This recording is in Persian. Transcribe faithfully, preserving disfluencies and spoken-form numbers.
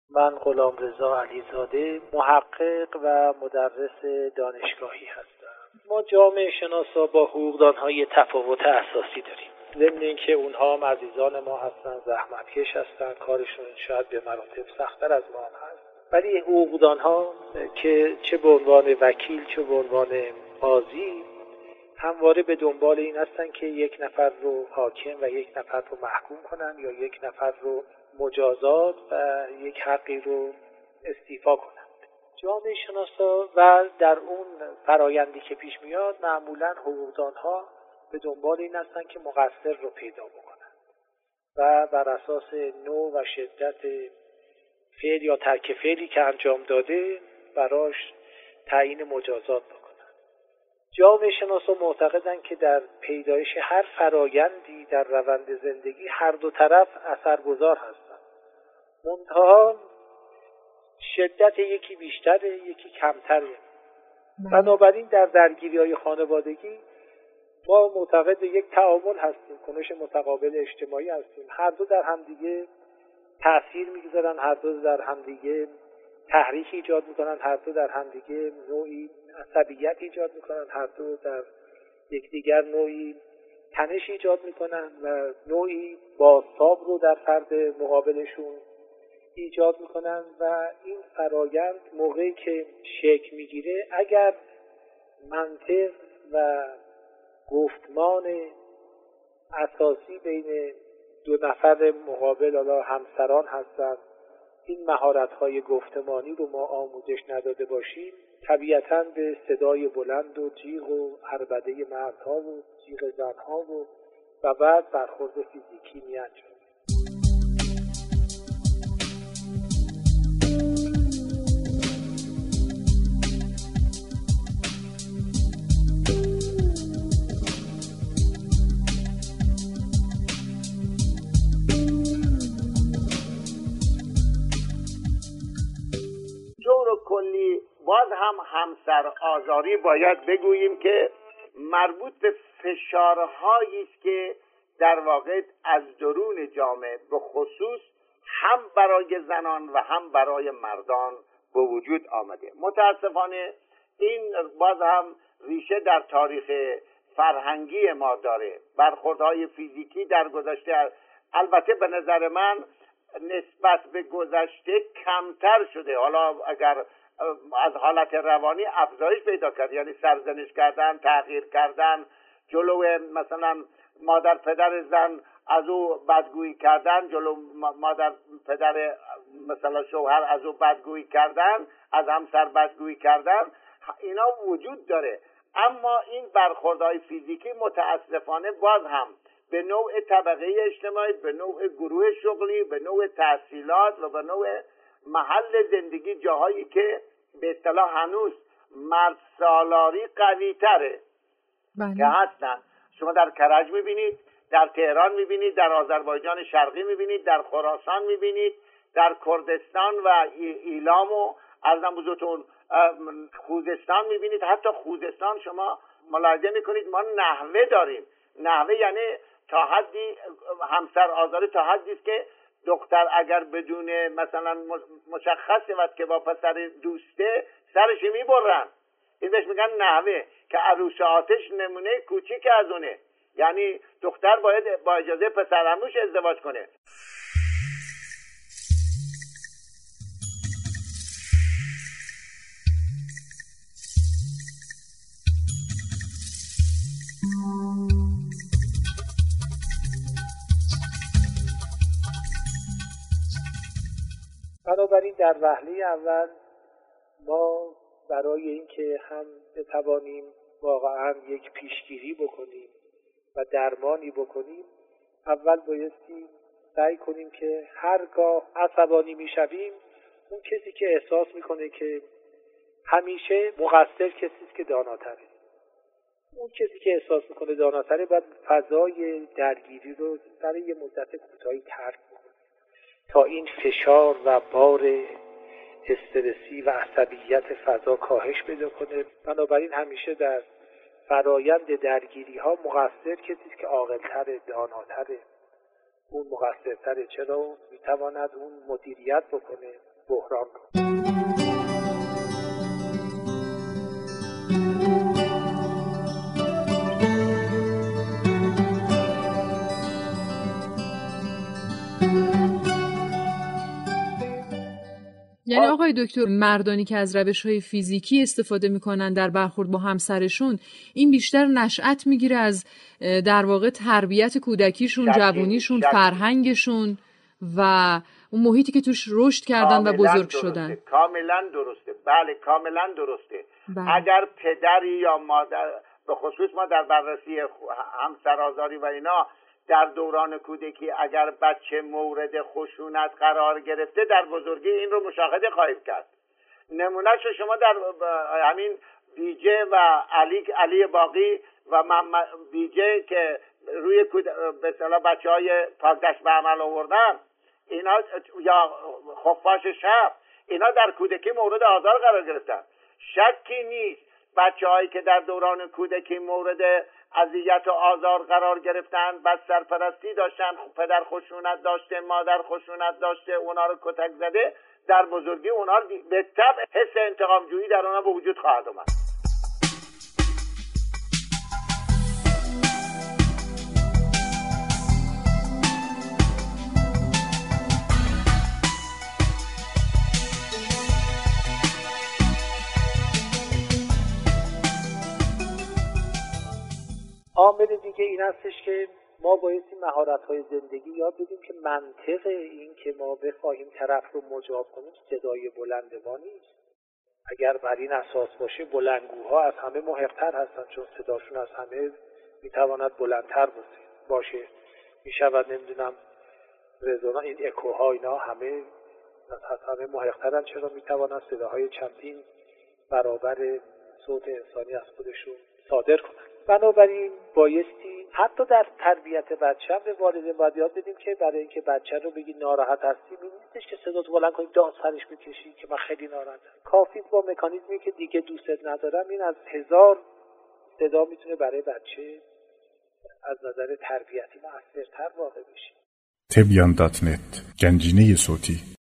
من غلامرضا علیزاده، محقق و مدرس دانشگاهی هستم. ما جامعه شناسا با حقوقدان‌ها تفاوت اساسی داریم. ضمن اینکه اونها هم عزیزان ما هستن، زحمتکش هستن، کارشون شاید به مراتب سخت‌تر از ما هست، ولی حقوقدان‌ها که چه به عنوان وکیل چه به عنوان قاضی همواره به دنبال این هستن که یک نفر رو حاکم و یک نفر رو محکوم کنن یا یک نفر رو مجازات و یک حقی رو استیفا کنند. جامعه شناسا و در اون فرایندی که پیش میاد معمولا حقوقدان‌ها به دنبال این هستن که مقصر رو پیدا بکنن و بر اساس نوع و شدت فعل یا ترک فعلی که انجام داده براش تعیین مجازات بکنن. جامعه شناسا معتقدن که در پیدایش هر فرایندی در روند زندگی هر دو طرف اثرگذار هستند. منتها شدت یکی بیشتره، یکی کمتره. بنابراین در درگیری‌های خانوادگی ما معتقد به یک تعامل هستیم، کنش متقابل اجتماعی هستیم. هر دو در همدیگه تأثیر میگذارن، هر دو در همدیگه تحریک ایجاد میکنن، هر دو در همدیگه نوعی عصبیت ایجاد میکنن، هر دو در یکدیگر نوعی تنش ایجاد میکنن و نوعی بازتاب رو در فرد مقابلشون ایجاد میکنن و این فرایند موقعی که شکل میگیره اگر منطق و گفتمان اساسی بین دو نفر مقابل حالا همسران هستن، این مهارت‌های گفتمانی رو ما آموزش نداده باشیم طبیعتاً به صدای بلند و جیغ و عربده مردها و جیغ زنها و و بعد برخورد فیزیکی می‌انجامیم. کلی باز هم همسر آزاری باید بگوییم که مربوط به فشارهایی است که در واقع از درون جامعه به خصوص هم برای زنان و هم برای مردان به وجود آمده. متاسفانه این باز هم ریشه در تاریخ فرهنگی ما داره. برخوردهای فیزیکی در گذشته البته به نظر من نسبت به گذشته کمتر شده، حالا اگر از حالت روانی افزایش پیدا کرد، یعنی سرزنش کردن، تحقیر کردن، جلو مثلا مادر پدر زن از او بدگویی کردن، جلو مادر پدر مثلا شوهر از او بدگویی کردن، از همسر بدگویی کردن، اینا وجود داره. اما این برخوردهای فیزیکی متاسفانه باز هم به نوع طبقه اجتماعی، به نوع گروه شغلی، به نوع تحصیلات و به نوع محل زندگی، جاهایی که به اصطلاح هنوز مرد سالاری قوی تره بله. که هستن. شما در کرج میبینید، در تهران میبینید، در آذربایجان شرقی میبینید، در خراسان میبینید، در کردستان و ایلام و ارزم بزرگتون خوزستان میبینید. حتی خوزستان شما ملاحظه میکنید ما نحوه داریم. نحوه یعنی تا حدی همسر آزاری تا حدی است که دختر اگر بدون مثلا مشخص وقت که با پسر دوسته سرش میبرن، این بهش میگن نحوه، که عروس آتش نمونه کوچیک از اونه. یعنی دختر باید با اجازه پسرعموش ازدواج کنه. بنابراین در وهله اول ما برای اینکه هم بتوانیم واقعا یک پیشگیری بکنیم و درمانی بکنیم، اول بایستی سعی کنیم که هرگاه عصبانی میشویم اون کسی که احساس میکنه که همیشه مقصر کسی است که داناتره، اون کسی که احساس میکنه داناتره باید فضای درگیری رو برای یه مدت کوتاهی ترک بکنه تا این فشار و بار استرسی و عصبیت فضا کاهش پیدا کنه. بنابراین همیشه در فرایند درگیری ها مقصر کسی است که عاقل‌تره، داناتره، اون مقصرتره. چرا؟ میتواند اون مدیریت بکنه بحران رو. یعنی آقای دکتر، مردانی که از روش‌های فیزیکی استفاده می‌کنن در برخورد با همسرشون، این بیشتر نشأت میگیره از در واقع تربیت کودکیشون، جوونیشون، فرهنگشون و اون محیطی که توش رشد کردن و بزرگ درسته. شدن. کاملا درسته. بله کاملا درسته. بله. اگر پدری یا مادر، به خصوص ما در بررسی همسرآزاری و اینا در دوران کودکی اگر بچه مورد خشونت قرار گرفته، در بزرگی این رو مشاهده خواهید کرد. نمونهش شما در همین بیجه و علی علی باقی و بیجه که روی به اصطلاح بچهای پاکدشت به عمل آوردن، اینا یا خفاش شب، اینا در کودکی مورد آزار قرار گرفتن. شکی نیست بچه‌هایی که در دوران کودکی مورد اذیت و آزار قرار گرفتن، بس سرپرستی داشتن، پدر خشونت داشته، مادر خشونت داشته، اونا رو کتک زده، در بزرگی اونا به طبع حس انتقام جویی در اونا به وجود خواهد اومد. عامل دیگه این هستش که ما بایستی مهارت‌های زندگی یاد بدیم که منطق این که ما بخواهیم طرف رو مجاب کنیم صدای بلند ما نیست. اگر بر این اساس باشه، بلندگوها از همه محق‌تر هستن، چون صداشون از همه میتواند بلندتر باشه باشه میشود نمیدونم رزونا این اکوها اینا همه از همه محق‌ترن، چرا میتوانند صداهای چندین برابر صوت انسانی از خودشون صادر کنند. بنابراین بایستی حتی در تربیت بچه هم به والدین باید یاد بدیم که برای اینکه بچه رو بگی ناراحت هستی، این نیستش که صداتو بلند کنی داد سرش بکشی که من خیلی ناراحتم. کافی با مکانیزمی که دیگه دوستت ندارم، این از هزار صدا میتونه برای بچه از نظر تربیتی مؤثرتر واقع بشه. تبیان دات نت، گنجینه صوتی.